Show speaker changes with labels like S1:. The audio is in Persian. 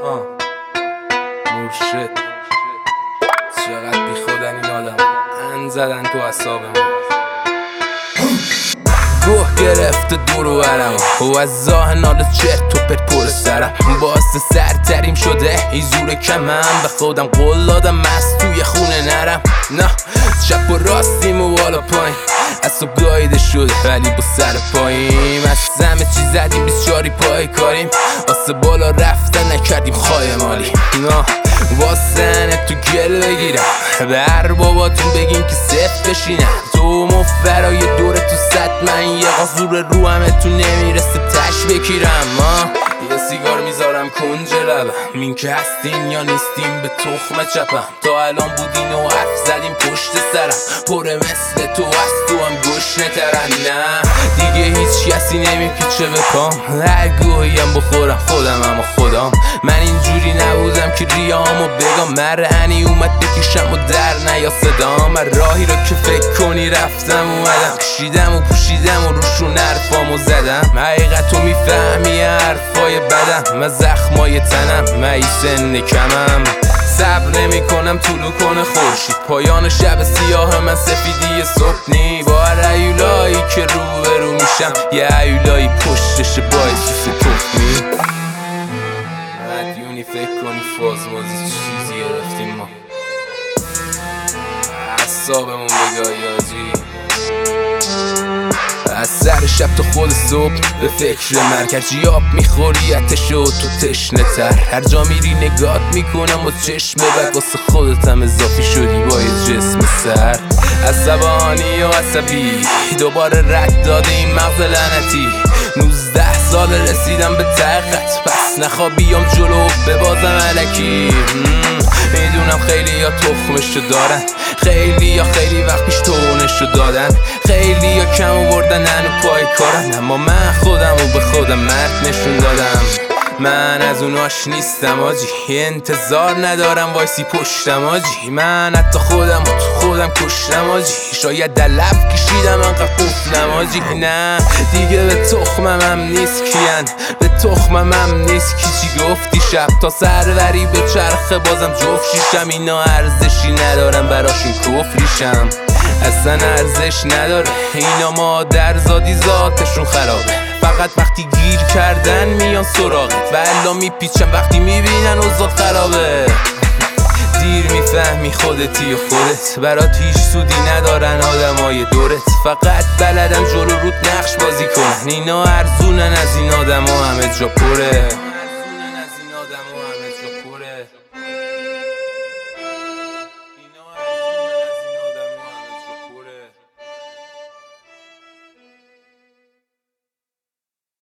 S1: مرشد چقدر بی خودن این آدم ان زدن تو اعصابمون. گوه گرفته دور و برم و از ذهن حالا چرت و پرت پر سرم. باعث سرتریم شده این زور کمم. به خودم قول دادم مست توی خونه نرم. نه چپ و راستیم و بالا پایین اصاب گایده شده ولی با سر پاییم. از همه چی زدیم 24 پای کاریم. واسه بالا رفتن نکردیم خواهی مالی. نه واسه تو گل بگیرم به هر باباتون بگیم که صفت بشینم. تو مفرای دوره تو صد من یه قاصور رو همه تو نمیرسه تش بکیرم. یه سیگار میذارم کنج لبم. این که هستین یا نیستیم به تخم چپم. تا الان بودین و حرف زدیم پشت سرم. پره مثل تو از تو هم گوش نترن. نه دیگه هیچ کسی نمیپیچه به پام. هر گوهیم بخورم خودم اما خودم. من اینجوری نبودم که ریامو بگم. مرهنی اومد بکشم و در نیا صدام. من راهی رو که فکر کنی رفتم اومدم. کشیدم و پوشیدم و روشون حرفامو زدم. حقیقتو میفهمی حرفای بدم. من زخمای تنم من سن کمم. صبر نمی کنم طولو کنه خورشید. پایان شب سیاه من سفیدی صبح نی. با هر هیولایی که رو میشم یه هیولایی پشتش باعث تخمی. مدیونی فکر کنی فازمازی چیزی گرفتیم ما. اعصابمون بگاهی آجی. از سر شب تا خود صبح به فکر مرکزی آب میخوری اتشو تو تشنه تر. هر جا میری نگات میکنم و چشم بک. واسه خودت هم اضافی شدی با یه جسم سر. عصبانی و عصبی دوباره رد داده این مغز لعنتی. 19 سال رسیدم به طاقت پس نخوابیام جلو ببازم الکی. میدونم خیلی یا تخمشو دارن. خیلی یا خیلی وقت پیش تونشو دادن. خیلی یا کم آوردن هنو پای کارن. اما من خودم و به خودم مرد نشون دادم. من از اوناش نیستم آجی. انتظار ندارم وایسی پشتم آجی. من حتی خودم و تو خودم کشتم آجی. شاید در لب کشیدم انقدر قفلم آجی. نه دیگه به تخمم هم نیست کیان. به تخمم هم نیست کی چی گفتی شب تا سروری به چرخه بازم جفت شیشم. اینا ارزشی ندارم براشون کفریشم. اصلا ارزش نداره اینا مادرزادی ذاتشون خرابه. فقط وقتی گیر کردن میان سراغت و الا میپیچن وقتی میبینن اوضاع خرابه. دیر میفهمی خودتی و خودت. برات هیچ سودی ندارن آدمای دورت. فقط بلدن جلو روت نقش بازی کنن. اینا ارزونن از این آدم ها همه جا پره.